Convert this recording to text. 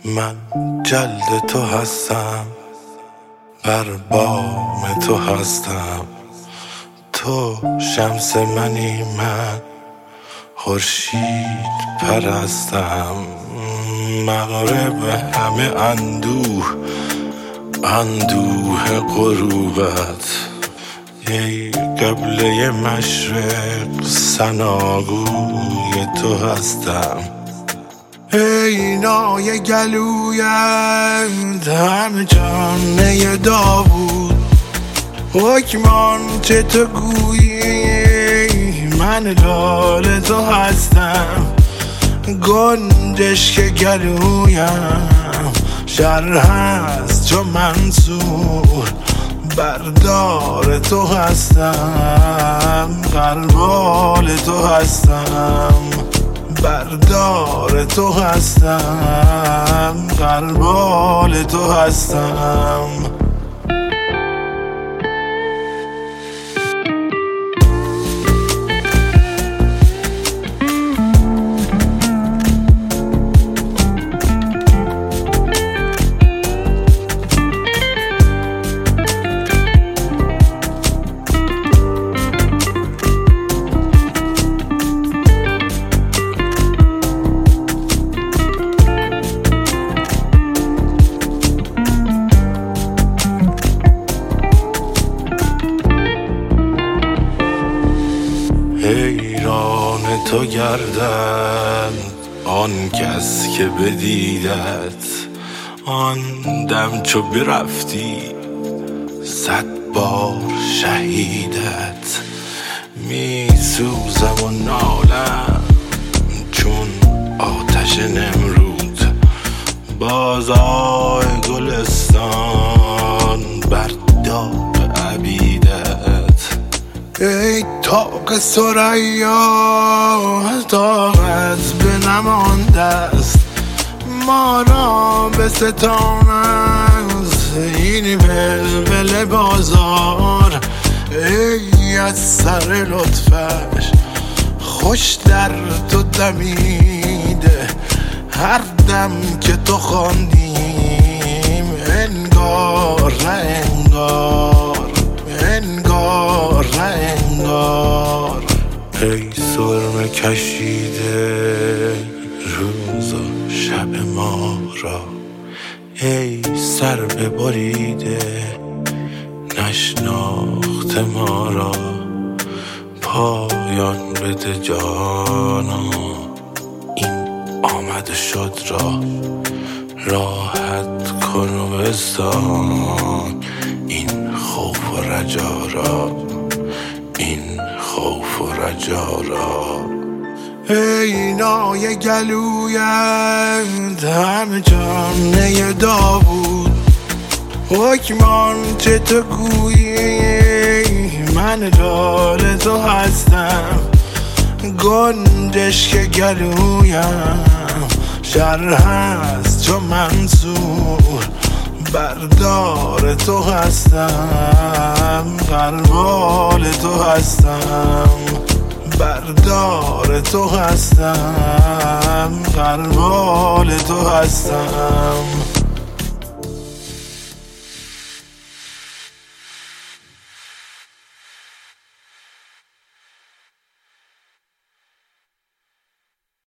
من جلد تو هستم، بر بام تو هستم. تو شمس منی، من خورشید پرستم. مغرب همه اندوه غروبت، ای قبله مشرق ثناگوی تو هستم. ای نای گلویت همه جانه داوود، حکمان چه تو گویی من لال تو هستم. گنجش که گلویم شر هست چو منصور، بردار تو هستم، غربال تو هستم. بردار تو هستم، غربال تو هستم. حیران تو گردند آن کس که بدیدت، آن دم چو برفتی 100 بار شهیدت. می سوزم و نالم چون آتش نمرود، بازای گلستان بر داغ عبیدت. ای طاق ثریا طاقت به نمانده است، ما را به ستان است این ولول بازار. ای از سر لطفش خوش در تو دمیده، هر دم که تو خواندیم انگار نه انگار، انگار نه انگار. ای سرمه کشیده روز و شب ما را، ای سر ببریده نشناخت ما را. پایان بده جانا این آمد شد را، راحت کن و بستان این خوف و رجا را، این خوف و رجا را. ای نای گلویت همه جانه داوود، حکمان چه تو گویی من لال تو هستم. گنجش که گلویم شر هست چو منصور، بردار تو هستم، غربال تو هستم. بردار تو هستم، غربال تو هستم.